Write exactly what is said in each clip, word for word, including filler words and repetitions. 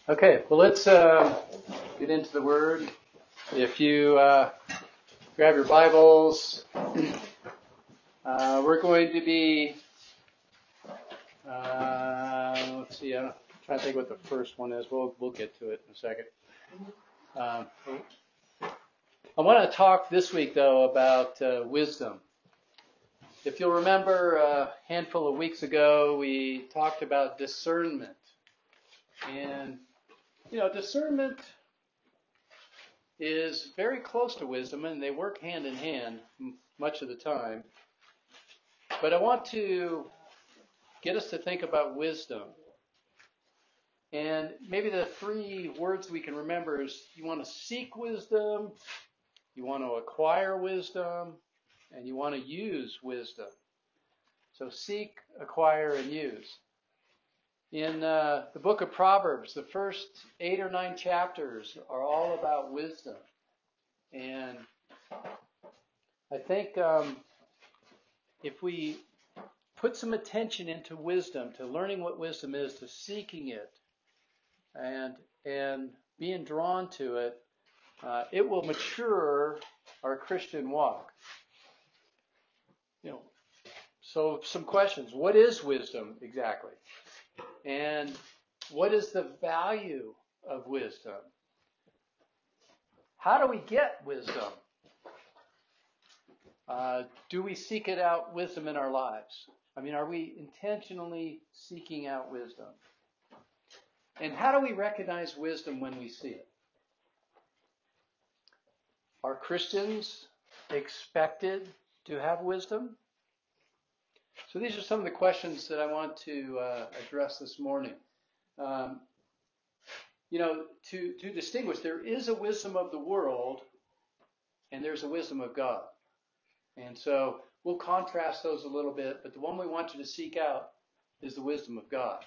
Okay, well, let's uh, get into the Word. If you uh, grab your Bibles, uh, we're going to be, uh, let's see, I'm trying to think what the first one is. We'll, we'll get to it in a second. Um, I want to talk this week, though, about uh, wisdom. If you'll remember, a handful of weeks ago, we talked about discernment. And, you know, discernment is very close to wisdom, and they work hand in hand much of the time. But I want to get us to think about wisdom. And maybe the three words we can remember is you want to seek wisdom, you want to acquire wisdom, and you want to use wisdom. So seek, acquire, and use. In uh, the book of Proverbs, the first eight or nine chapters are all about wisdom. And I think um, if we put some attention into wisdom, to learning what wisdom is, to seeking it, and and being drawn to it, uh, it will mature our Christian walk. You know, so some questions. What is wisdom exactly? And what is the value of wisdom? How do we get wisdom? Uh, do we seek it out, wisdom in our lives? I mean, are we intentionally seeking out wisdom? And how do we recognize wisdom when we see it? Are Christians expected to have wisdom? So these are some of the questions that I want to uh, address this morning. Um, you know, to, to distinguish, there is a wisdom of the world and there's a wisdom of God. And so we'll contrast those a little bit, but the one we want you to seek out is the wisdom of God.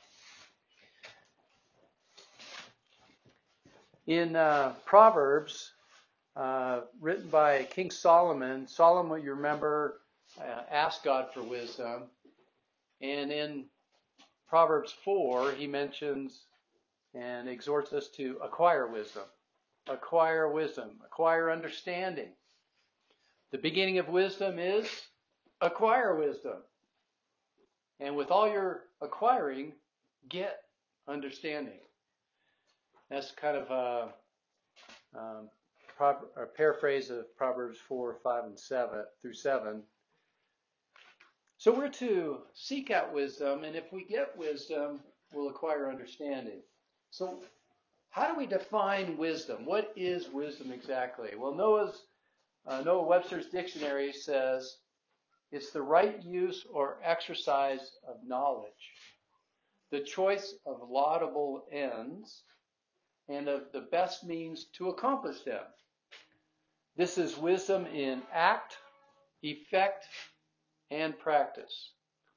In uh, Proverbs, uh, written by King Solomon, Solomon, you remember, uh, asked God for wisdom. And in Proverbs four, he mentions and exhorts us to acquire wisdom. Acquire wisdom. Acquire understanding. The beginning of wisdom is acquire wisdom. And with all your acquiring, get understanding. That's kind of a, um, a paraphrase of Proverbs four, five, and seven through seven. So we're to seek out wisdom, and if we get wisdom, we'll acquire understanding. So how do we define wisdom? What is wisdom exactly? Well, Noah's uh, Noah Webster's dictionary says it's the right use or exercise of knowledge, the choice of laudable ends, and of the best means to accomplish them. This is wisdom in act, effect, and practice.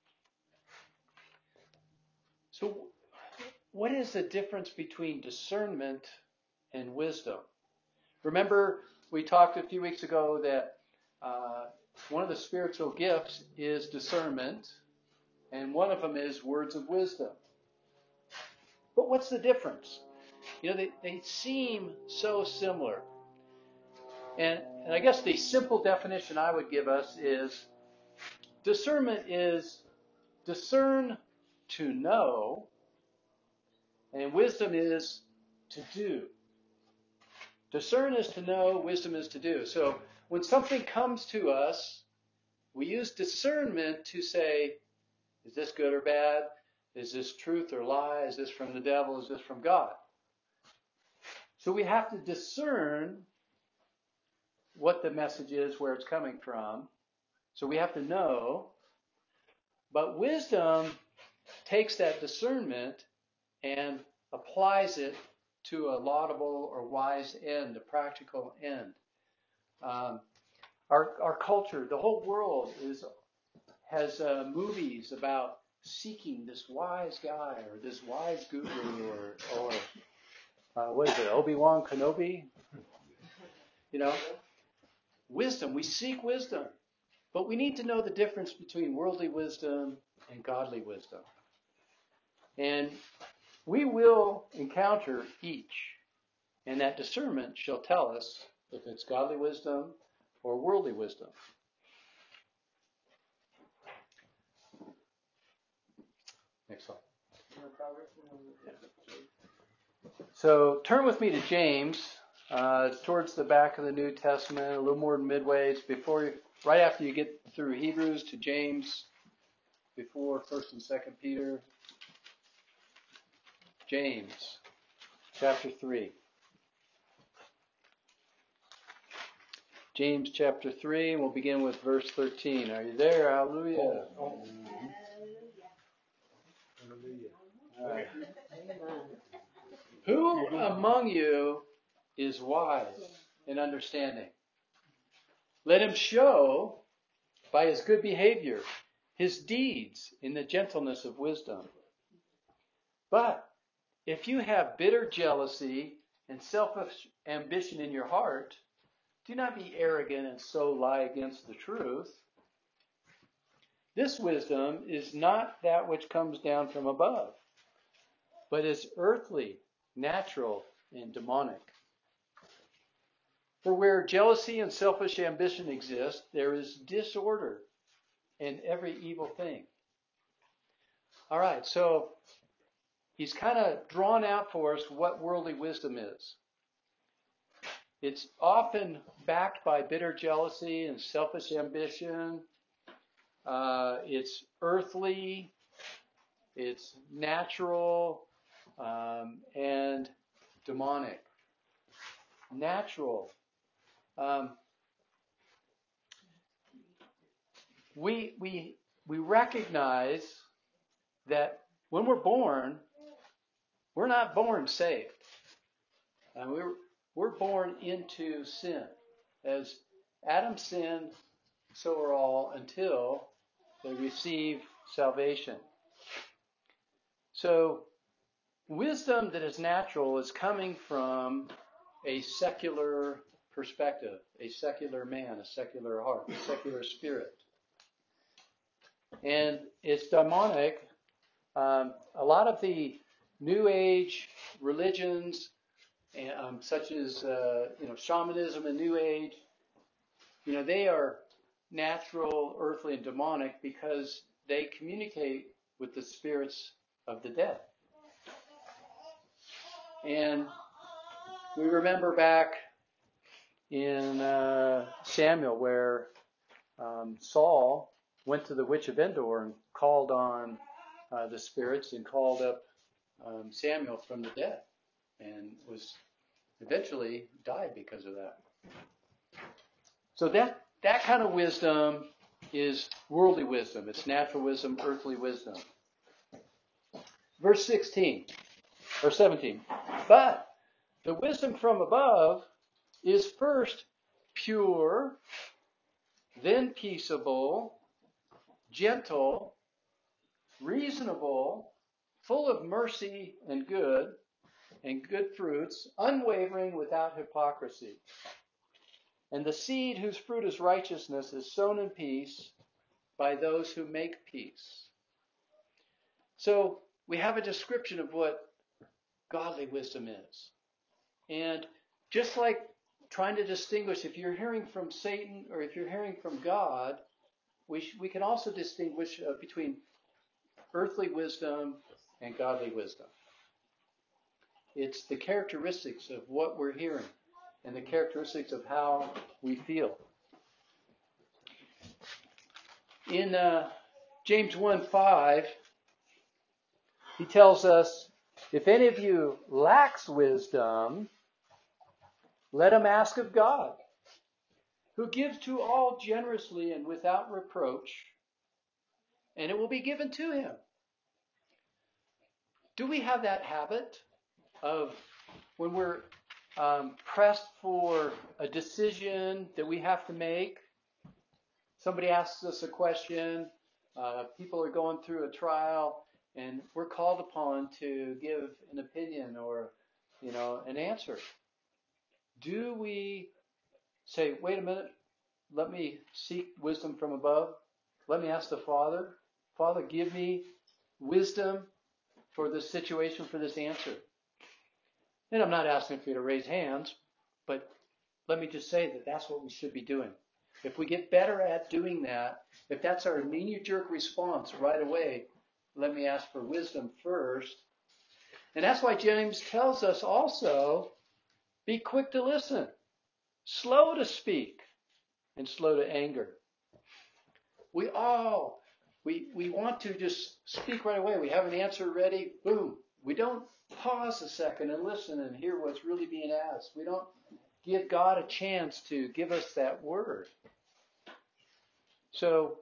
So what is the difference between discernment and wisdom? Remember, we talked a few weeks ago that uh, one of the spiritual gifts is discernment, and one of them is words of wisdom. But what's the difference? You know, they, they seem so similar. And, and I guess the simple definition I would give us is discernment is discern to know, and wisdom is to do. Discern is to know, wisdom is to do. So when something comes to us, we use discernment to say, is this good or bad? Is this truth or lie? Is this from the devil? Is this from God? So we have to discern what the message is, where it's coming from. So we have to know. But wisdom takes that discernment and applies it to a laudable or wise end, a practical end. Um, our our culture, the whole world is has uh, movies about seeking this wise guy or this wise guru or or uh, what is it, Obi-Wan Kenobi? You know, wisdom. We seek wisdom, but we need to know the difference between worldly wisdom and godly wisdom. And we will encounter each, and that discernment shall tell us if it's godly wisdom or worldly wisdom. Next slide. So turn with me to James. Uh, it's towards the back of the New Testament, a little more than midway. It's before, right after you get through Hebrews to James, before First and Second Peter. James, chapter three. James chapter three, and we'll begin with verse thirteen. Are you there? Hallelujah. Oh. Hallelujah. All right. Who among you is wise and understanding? Let him show by his good behavior his deeds in the gentleness of wisdom. But if you have bitter jealousy and selfish ambition in your heart, do not be arrogant and so lie against the truth. This wisdom is not that which comes down from above, but is earthly, natural, and demonic. For where jealousy and selfish ambition exist, there is disorder and every evil thing. All right, so he's kind of drawn out for us what worldly wisdom is. It's often backed by bitter jealousy and selfish ambition. Uh, it's earthly, it's natural, um, and demonic. Natural. Um, we we we recognize that when we're born, we're not born saved. And we're we're born into sin. As Adam sinned, so are all until they receive salvation. So wisdom that is natural is coming from a secular perspective, a secular man, a secular heart, a secular spirit. And it's demonic. Um, a lot of the New Age religions, um, such as uh, you know shamanism and New Age, you know they are natural, earthly, and demonic because they communicate with the spirits of the dead. And we remember back in uh, Samuel where um, Saul went to the witch of Endor and called on uh, the spirits and called up um, Samuel from the dead, and was eventually died because of that. So that that kind of wisdom is worldly wisdom. It's natural wisdom, earthly wisdom. Verse sixteen or seventeen. But the wisdom from above is first pure, then peaceable, gentle, reasonable, full of mercy and good, and good fruits, unwavering, without hypocrisy. And the seed whose fruit is righteousness is sown in peace by those who make peace. So we have a description of what godly wisdom is. And just like trying to distinguish if you're hearing from Satan or if you're hearing from God, we, sh- we can also distinguish uh, between earthly wisdom and godly wisdom. It's the characteristics of what we're hearing and the characteristics of how we feel. In uh, James one five, he tells us, if any of you lacks wisdom, let him ask of God, who gives to all generously and without reproach, and it will be given to him. Do we have that habit of when we're um, pressed for a decision that we have to make? Somebody asks us a question, uh, people are going through a trial, and we're called upon to give an opinion or, you know, an answer. Do we say, wait a minute, let me seek wisdom from above? Let me ask the Father, Father, give me wisdom for this situation, for this answer? And I'm not asking for you to raise hands, but let me just say that that's what we should be doing. If we get better at doing that, if that's our knee-jerk response right away, let me ask for wisdom first. And that's why James tells us also, be quick to listen, slow to speak, and slow to anger. We all, we, we want to just speak right away. We have an answer ready, boom. We don't pause a second and listen and hear what's really being asked. We don't give God a chance to give us that word. So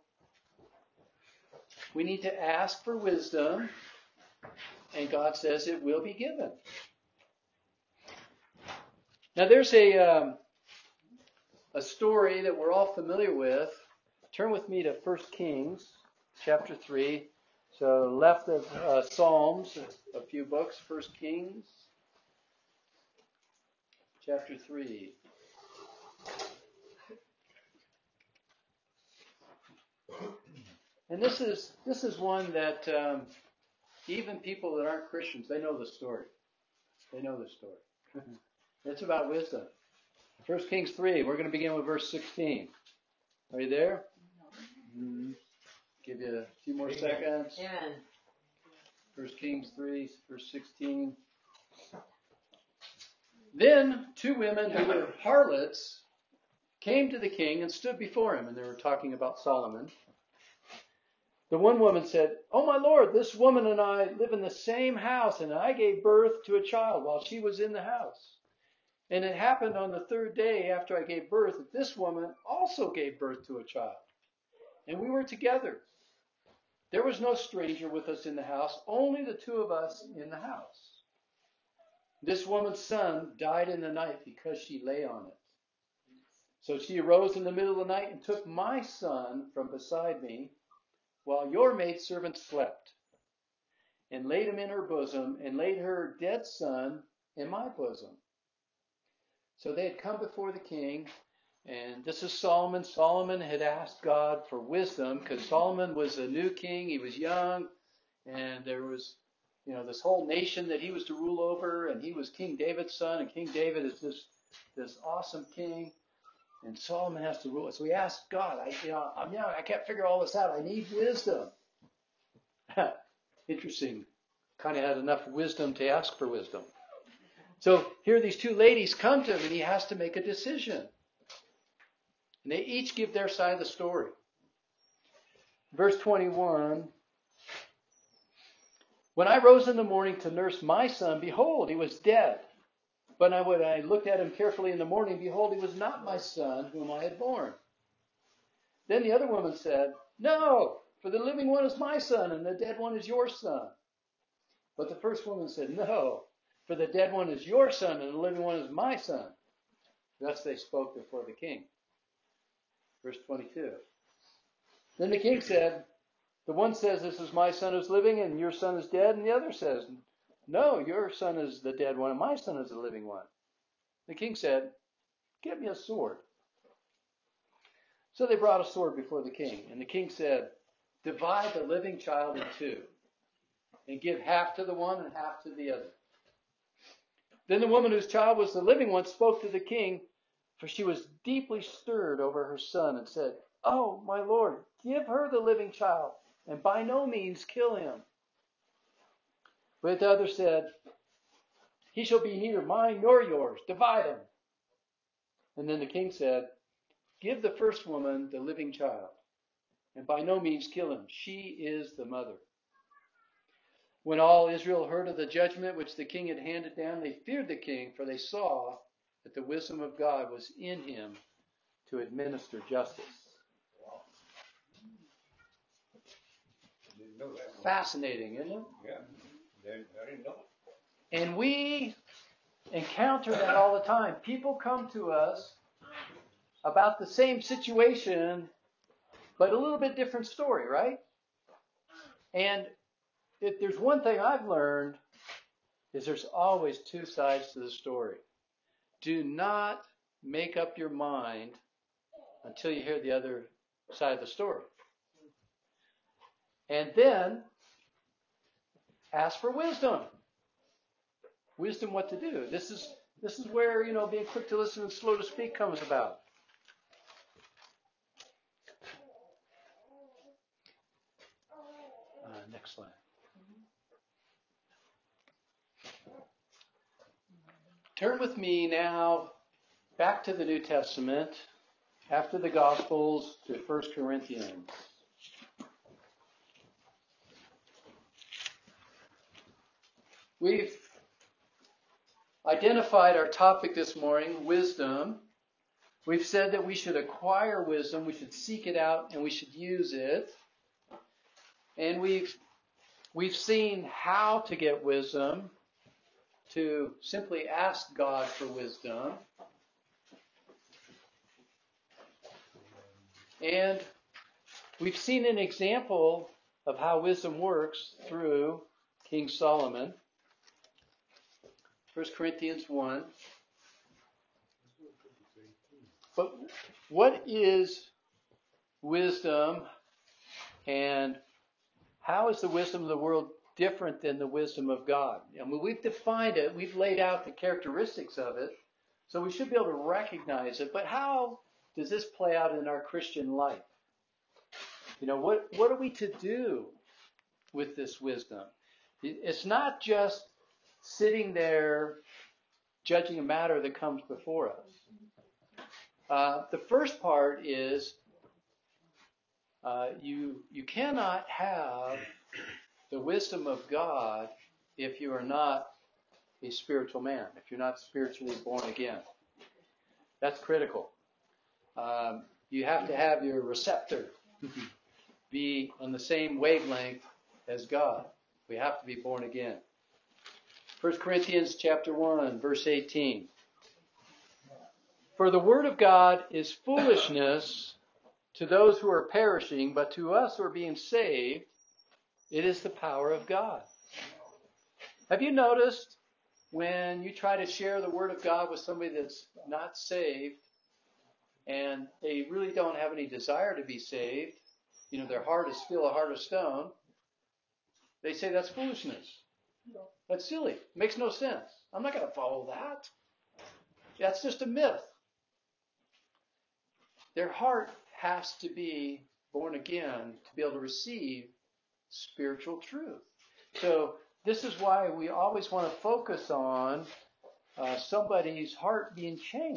we need to ask for wisdom, and God says it will be given. Now there's a um, a story that we're all familiar with. Turn with me to First Kings chapter three. So left of uh, Psalms, a, a few books. First Kings chapter three. And this is this is one that um, even people that aren't Christians, they know the story. They know the story. It's about wisdom. First Kings three, we're going to begin with verse sixteen. Are you there? Mm-hmm. Give you a few more seconds. Amen. First Kings three, verse sixteen. Then two women who were harlots came to the king and stood before him, and they were talking about Solomon. The one woman said, "Oh, my lord, this woman and I live in the same house, and I gave birth to a child while she was in the house. And it happened on the third day after I gave birth that this woman also gave birth to a child. And we were together. There was no stranger with us in the house, only the two of us in the house. This woman's son died in the night because she lay on it. So she arose in the middle of the night and took my son from beside me while your maidservant slept, and laid him in her bosom, and laid her dead son in my bosom." So they had come before the king, and this is Solomon. Solomon had asked God for wisdom because Solomon was a new king. He was young, and there was, you know, this whole nation that he was to rule over, and he was King David's son, and King David is this this awesome king, and Solomon has to rule it. So he asked God, I, you know, I'm young, I can't figure all this out. I need wisdom. Interesting. Kind of had enough wisdom to ask for wisdom. So here these two ladies come to him, and he has to make a decision. And they each give their side of the story. Verse twenty-one. "When I rose in the morning to nurse my son, behold, he was dead. But when I looked at him carefully in the morning, behold, he was not my son whom I had born. Then the other woman said, 'No, for the living one is my son, and the dead one is your son.' But the first woman said, 'No, for the dead one is your son, and the living one is my son.' Thus they spoke before the king." Verse twenty-two. Then the king said, "The one says, 'This is my son who's living, and your son is dead.' And the other says, 'No, your son is the dead one, and my son is the living one.' The king said, 'Get me a sword.' So they brought a sword before the king. And the king said, 'Divide the living child in two, and give half to the one and half to the other.' Then the woman whose child was the living one spoke to the king, for she was deeply stirred over her son, and said, 'Oh, my lord, give her the living child, and by no means kill him.' But the other said, 'He shall be neither mine nor yours. Divide him.' And then the king said, 'Give the first woman the living child, and by no means kill him. She is the mother.' When all Israel heard of the judgment which the king had handed down, they feared the king, for they saw that the wisdom of God was in him to administer justice." Didn't know that. Fascinating, isn't it? Yeah, I didn't know. And we encounter that all the time. People come to us about the same situation, but a little bit different story, right? And if there's one thing I've learned, is there's always two sides to the story. Do not make up your mind until you hear the other side of the story. And then ask for wisdom. Wisdom what to do. This is this is where, you know, being quick to listen and slow to speak comes about. Uh, next slide. Turn with me now back to the New Testament, after the Gospels, to First Corinthians. We've identified our topic this morning, wisdom. We've said that we should acquire wisdom, we should seek it out, and we should use it. And we've we've seen how to get wisdom, to simply ask God for wisdom. And we've seen an example of how wisdom works through King Solomon. First Corinthians one. But what is wisdom, and how is the wisdom of the world different than the wisdom of God? I mean, we've defined it, we've laid out the characteristics of it, so we should be able to recognize it. But how does this play out in our Christian life? You know, what, what are we to do with this wisdom? It's not just sitting there judging a matter that comes before us. Uh, the first part is uh, you you cannot have the wisdom of God if you are not a spiritual man, if you're not spiritually born again. That's critical. Um, you have to have your receptor be on the same wavelength as God. We have to be born again. First Corinthians chapter one, verse eighteen. For the word of God is foolishness to those who are perishing, but to us who are being saved, it is the power of God. Have you noticed when you try to share the word of God with somebody that's not saved, and they really don't have any desire to be saved, you know, their heart is still a heart of stone, they say that's foolishness. That's silly. It makes no sense. I'm not going to follow that. That's just a myth. Their heart has to be born again to be able to receive spiritual truth. So this is why we always want to focus on uh, somebody's heart being changed,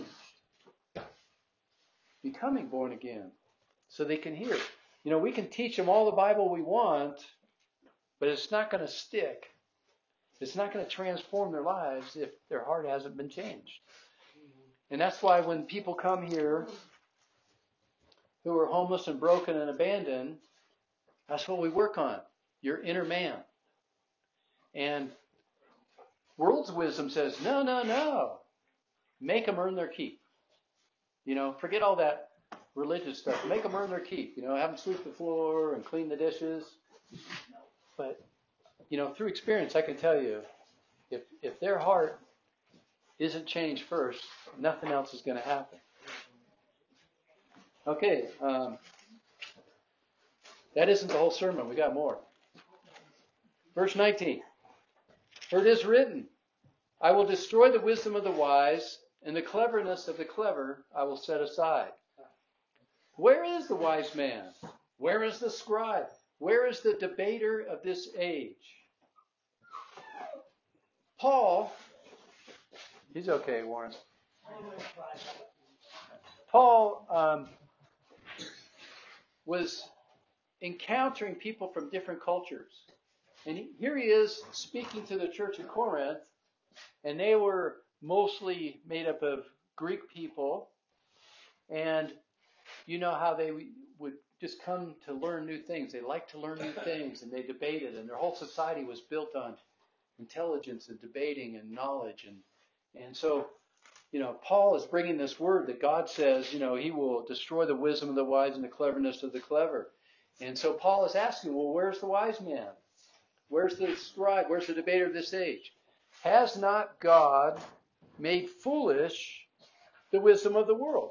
becoming born again, so they can hear. You know, we can teach them all the Bible we want, but it's not going to stick. It's not going to transform their lives if their heart hasn't been changed. And that's why when people come here who are homeless and broken and abandoned, that's what we work on, your inner man. And world's wisdom says, no, no, no. Make them earn their keep. You know, forget all that religious stuff. Make them earn their keep. You know, have them sweep the floor and clean the dishes. But, you know, through experience, I can tell you, if if their heart isn't changed first, nothing else is going to happen. Okay, um, that isn't the whole sermon. We got more. Verse nineteen. For it is written, I will destroy the wisdom of the wise, and the cleverness of the clever I will set aside. Where is the wise man? Where is the scribe? Where is the debater of this age? Paul, he's okay, Warren. Paul um, was encountering people from different cultures. And he, here he is speaking to the church in Corinth, and they were mostly made up of Greek people. And you know how they would just come to learn new things. They liked to learn new things, and they debated, and their whole society was built on intelligence and debating and knowledge. And, and so, you know, Paul is bringing this word that God says, you know, he will destroy the wisdom of the wise and the cleverness of the clever. And so Paul is asking, well, where's the wise man? Where's the scribe? Where's the debater of this age? Has not God made foolish the wisdom of the world?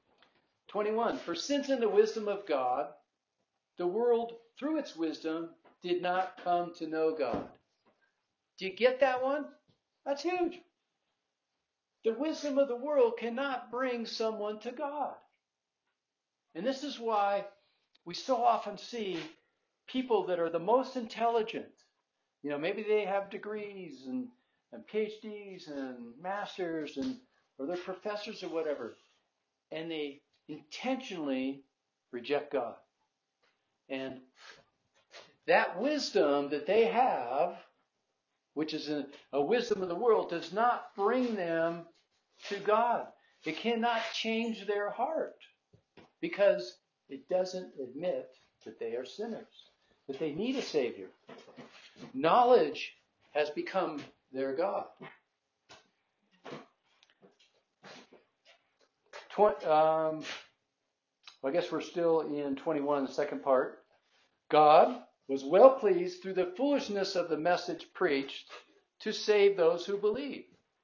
twenty-one. For since in the wisdom of God, the world through its wisdom did not come to know God. Do you get that one? That's huge. The wisdom of the world cannot bring someone to God. And this is why we so often see people that are the most intelligent. You know, maybe they have degrees and, and PhDs and masters and or they're professors or whatever, and they intentionally reject God. And that wisdom that they have, which is a, a wisdom of the world, does not bring them to God. It cannot change their heart because it doesn't admit that they are sinners, that they need a Savior. Knowledge has become their God. Tw- um, I guess we're still in twenty-one, the second part. God was well pleased through the foolishness of the message preached to save those who believe.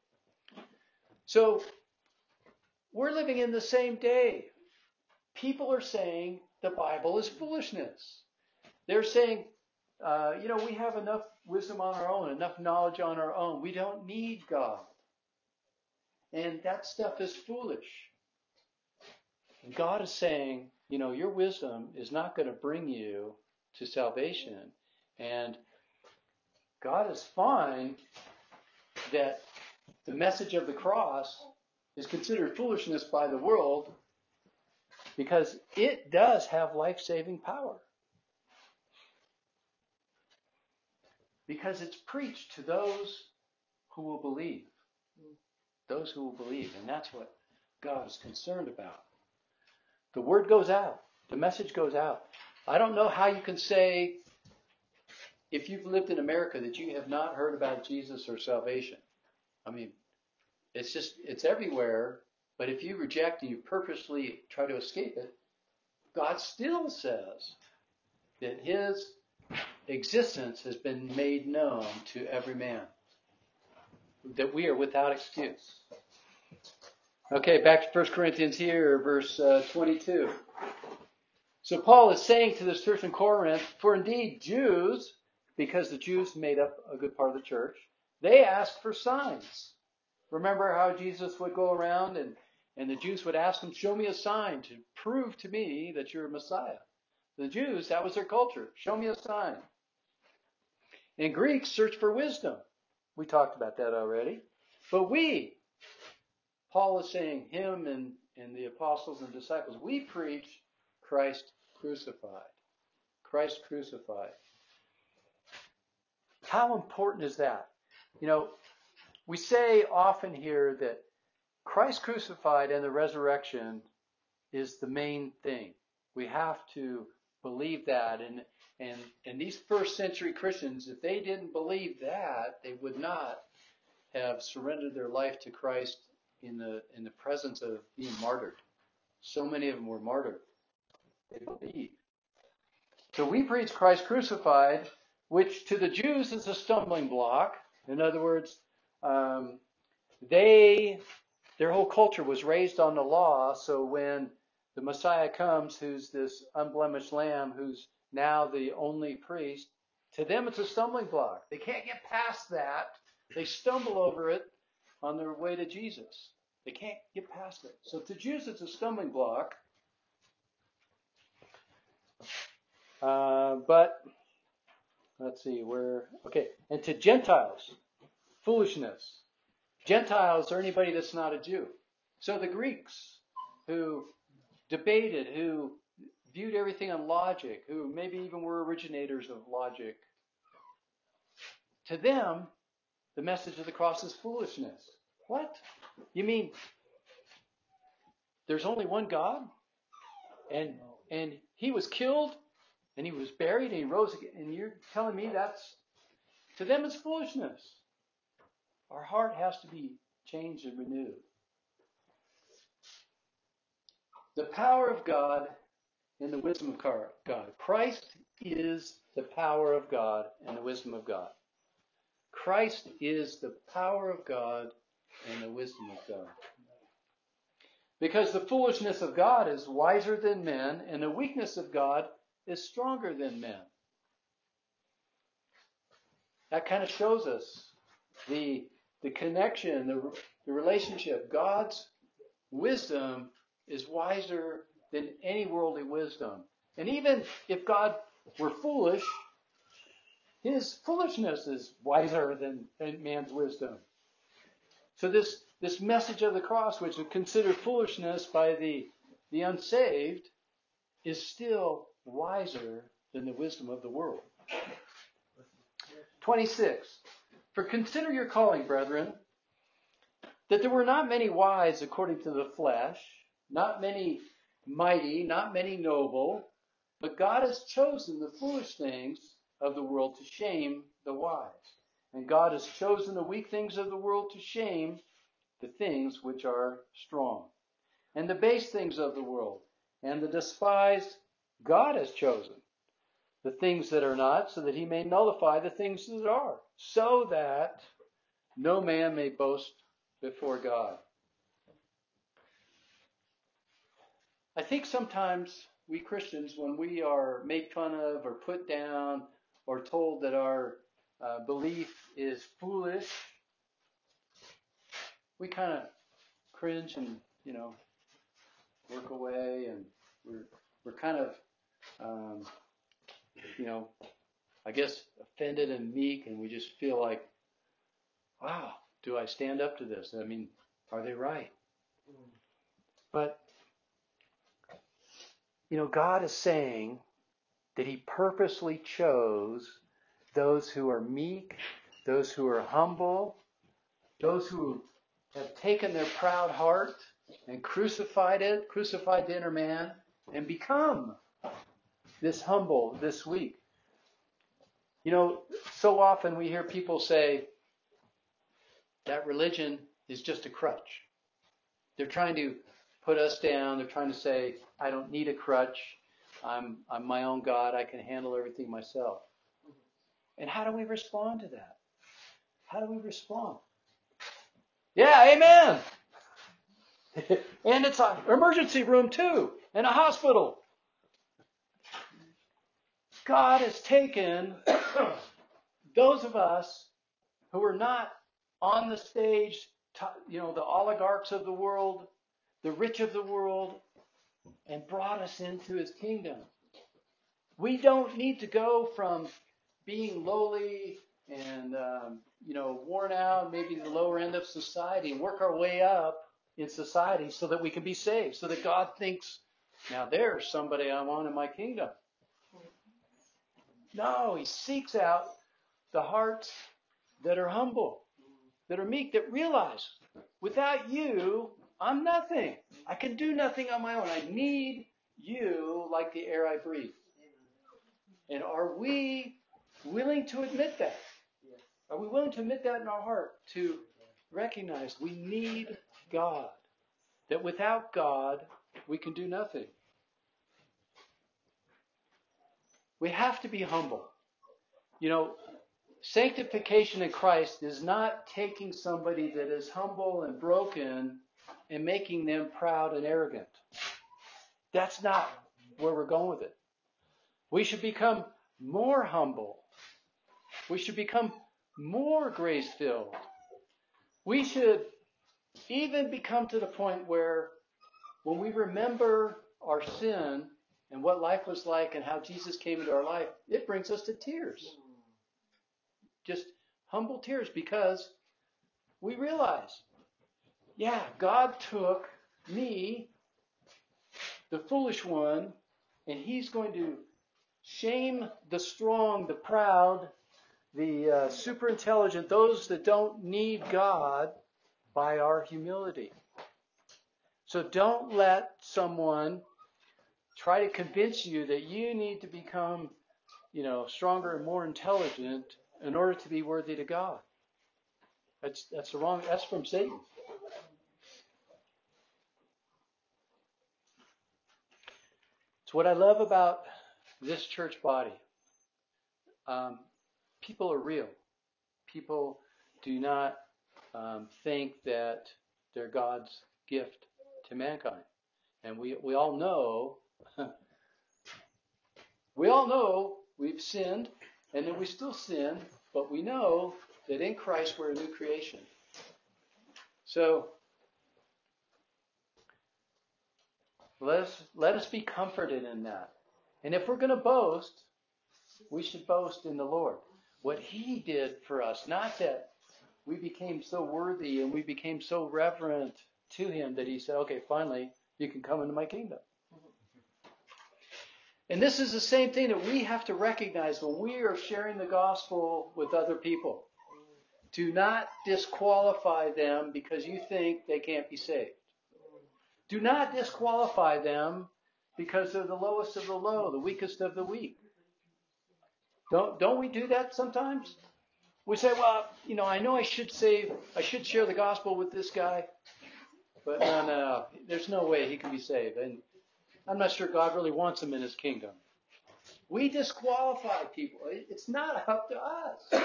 So we're living in the same day. People are saying the Bible is foolishness. They're saying, uh, you know, we have enough wisdom on our own, enough knowledge on our own. We don't need God. And that stuff is foolish. And God is saying, you know, your wisdom is not going to bring you to salvation. And God is fine that the message of the cross is considered foolishness by the world because it does have life-saving power. Because it's preached to those who will believe. Those who will believe. And that's what God is concerned about. The word goes out. The message goes out. I don't know how you can say, if you've lived in America, that you have not heard about Jesus or salvation. I mean, it's just, it's everywhere. But if you reject and you purposely try to escape it, God still says that his existence has been made known to every man. That we are without excuse. Okay, back to First Corinthians here, verse uh, twenty-two. So Paul is saying to this church in Corinth, for indeed Jews, because the Jews made up a good part of the church, they asked for signs. Remember how Jesus would go around and, and the Jews would ask him, show me a sign to prove to me that you're a Messiah. The Jews, that was their culture. Show me a sign. And Greeks search for wisdom. We talked about that already. But we, Paul is saying, him and, and the apostles and disciples, we preach Christ crucified. Christ crucified. How important is that? You know, we say often here that Christ crucified and the resurrection is the main thing. We have to believe that. And, and, and these first century Christians, if they didn't believe that, they would not have surrendered their life to Christ in the in the presence of being martyred. So many of them were martyred. They believed. So we preach Christ crucified, which to the Jews is a stumbling block. In other words, um, they their whole culture was raised on the law. So when the Messiah comes, who's this unblemished lamb, who's now the only priest, to them it's a stumbling block. They can't get past that. They stumble over it on their way to Jesus. They can't get past it. So to Jews, it's a stumbling block. Uh, but, let's see, where, okay. And to Gentiles, foolishness. Gentiles are anybody that's not a Jew. So the Greeks who debated, who viewed everything on logic, who maybe even were originators of logic, to them, the message of the cross is foolishness. What? You mean there's only one God? And and he was killed, and he was buried, and he rose again. And you're telling me that's, to them it's foolishness. Our heart has to be changed and renewed. The power of God and the wisdom of God. Christ is the power of God and the wisdom of God. Christ is the power of God and the wisdom of God. Because the foolishness of God is wiser than men, and the weakness of God is stronger than men. that kind of shows us the the connection, the, the relationship. God's wisdom is wiser than any worldly wisdom. And even if God were foolish, his foolishness is wiser than, than man's wisdom. So this, this message of the cross, which is considered foolishness by the, the unsaved, is still wiser than the wisdom of the world. twenty-six. For consider your calling, brethren, that there were not many wise according to the flesh, not many mighty, not many noble, but God has chosen the foolish things of the world to shame the wise. And God has chosen the weak things of the world to shame the things which are strong. And the base things of the world and the despised God has chosen, the things that are not, so that he may nullify the things that are, so that no man may boast before God. I think sometimes we Christians, when we are made fun of or put down or told that our uh, belief is foolish, we kind of cringe and, you know, work away, and we're we're kind of, um, you know, I guess offended and meek, and we just feel like, wow, do I stand up to this? I mean, are they right? But, you know, God is saying that he purposely chose those who are meek, those who are humble, those who have taken their proud heart and crucified it, crucified the inner man, and become this humble, this weak. You know, so often we hear people say that religion is just a crutch. They're trying to put us down. They're trying to say, I don't need a crutch. I'm, I'm my own God. I can handle everything myself. And how do we respond to that? How do we respond? Yeah, amen. And it's an emergency room too, and a hospital. God has taken those of us who are not on the stage, you know, the oligarchs of the world, the rich of the world, and brought us into his kingdom. We don't need to go from being lowly and, um, you know, worn out, maybe the lower end of society, and work our way up in society so that we can be saved, so that God thinks, now there's somebody I want in my kingdom. No, he seeks out the hearts that are humble, that are meek, that realize, without you, I'm nothing. I can do nothing on my own. I need you like the air I breathe. And are we willing to admit that? Are we willing to admit that in our heart? To recognize we need God. That without God, we can do nothing. We have to be humble. You know, sanctification in Christ is not taking somebody that is humble and broken and making them proud and arrogant. That's not where we're going with it. We should become more humble. We should become more grace-filled. We should even become to the point where when we remember our sin and what life was like and how Jesus came into our life, it brings us to tears. Just humble tears, because we realize, yeah, God took me, the foolish one, and he's going to shame the strong, the proud, the uh, super intelligent, those that don't need God, by our humility. So don't let someone try to convince you that you need to become, you know, stronger and more intelligent in order to be worthy to God. That's that's the wrong. That's from Satan. It's what I love about this church body. Um, people are real. People do not um, think that they're God's gift to mankind, and we we all know. We all know we've sinned, and then we still sin, but we know that in Christ we're a new creation. So let us, let us be comforted in that. And if we're going to boast, we should boast in the Lord. What He did for us, not that we became so worthy and we became so reverent to Him that He said, okay, finally, you can come into my kingdom. And this is the same thing that we have to recognize when we are sharing the gospel with other people. Do not disqualify them because you think they can't be saved. Do not disqualify them because they're the lowest of the low, the weakest of the weak. Don't don't we do that sometimes? We say, well, you know, I know I should save, I should share the gospel with this guy, but no, no, no, there's no way he can be saved. And I'm not sure God really wants him in His kingdom. We disqualify people. It's not up to us.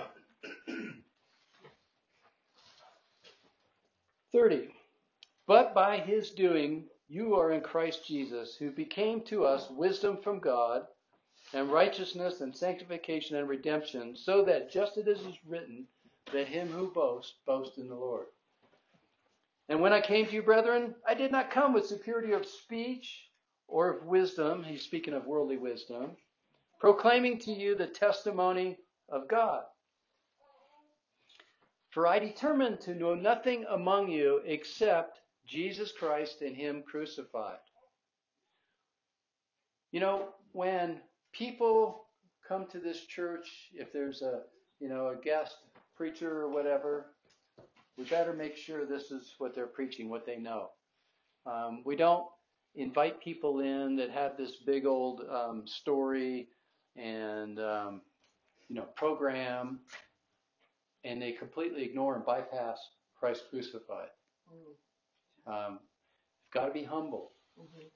thirty. But by His doing, you are in Christ Jesus, who became to us wisdom from God, and righteousness and sanctification and redemption, so that just as it is written, let him who boasts, boast in the Lord. And when I came to you, brethren, I did not come with superiority of speech or of wisdom, he's speaking of worldly wisdom, proclaiming to you the testimony of God. For I determined to know nothing among you except Jesus Christ and Him crucified. You know, when people come to this church, if there's a, you know, a guest preacher or whatever, we better make sure this is what they're preaching, what they know. Um, we don't invite people in that have this big old um, story and, um, you know, program, and they completely ignore and bypass Christ crucified. Um, you've got to be humble. Mm-hmm.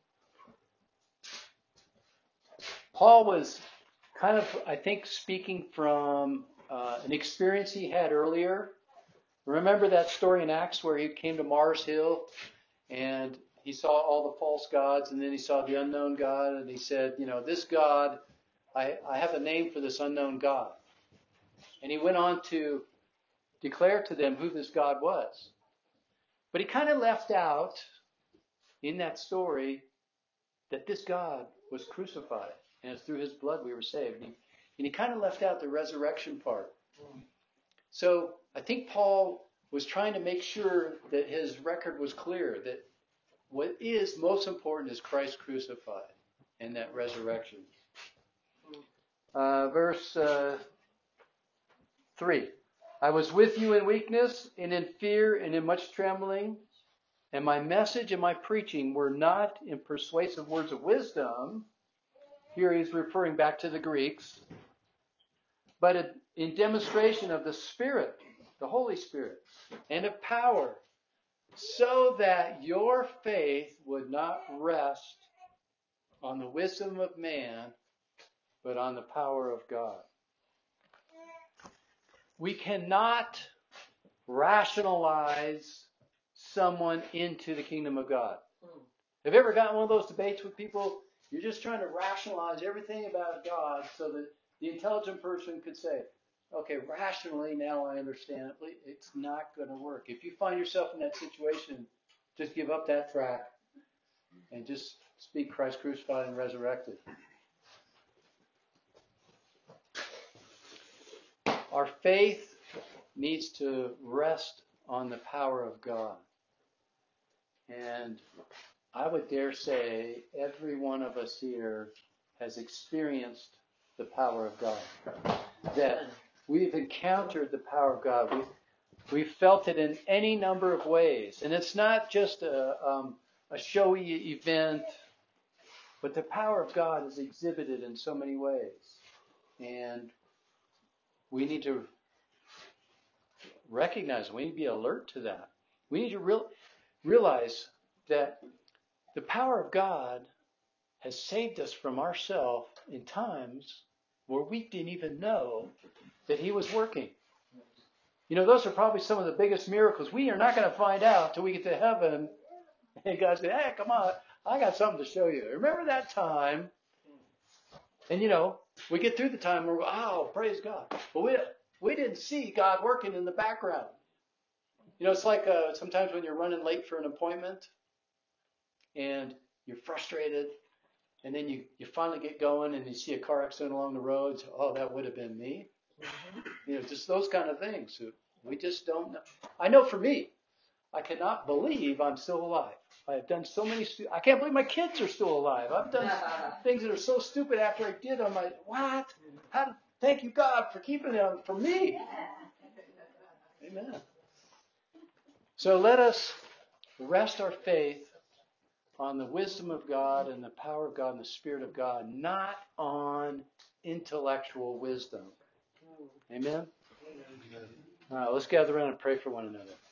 Paul was kind of, I think, speaking from uh, an experience he had earlier. Remember that story in Acts where he came to Mars Hill and he saw all the false gods, and then he saw the unknown God, and he said, you know, this God, I, I have a name for this unknown God. And he went on to declare to them who this God was. But he kind of left out in that story that this God was crucified, and it's through His blood we were saved. And he, and he kind of left out the resurrection part. So I think Paul was trying to make sure that his record was clear, that what is most important is Christ crucified and that resurrection. Uh, verse uh, three. I was with you in weakness and in fear and in much trembling, and my message and my preaching were not in persuasive words of wisdom. Here he's referring back to the Greeks, but in demonstration of the Spirit, the Holy Spirit, and of power, so that your faith would not rest on the wisdom of man, but on the power of God. We cannot rationalize someone into the kingdom of God. Have you ever gotten one of those debates with people? You're just trying to rationalize everything about God so that the intelligent person could say, okay, rationally now I understand it. It's not going to work. If you find yourself in that situation, just give up that track and just speak Christ crucified and resurrected. Our faith needs to rest on the power of God. And I would dare say every one of us here has experienced the power of God. That we've encountered the power of God. We've, we've felt it in any number of ways. And it's not just a, um, a showy event, but the power of God is exhibited in so many ways. And we need to recognize, we need to be alert to that. We need to real, realize that the power of God has saved us from ourselves in times where we didn't even know that He was working. You know, those are probably some of the biggest miracles. We are not going to find out until we get to heaven and God says, hey, come on, I got something to show you. Remember that time? And, you know, we get through the time where, oh, praise God. But we, We didn't see God working in the background. You know, it's like uh, sometimes when you're running late for an appointment and you're frustrated, and then you, you finally get going and you see a car accident along the road. So, oh, that would have been me. You know, just those kind of things. We just don't know. I know for me, I cannot believe I'm still alive. I have done so many. Stu- I can't believe my kids are still alive. I've done things that are so stupid after I did them. I what? How? Thank you, God, for keeping them for me. Amen. So let us rest our faith on the wisdom of God and the power of God and the Spirit of God, not on intellectual wisdom. Amen? All right, let's gather around and pray for one another.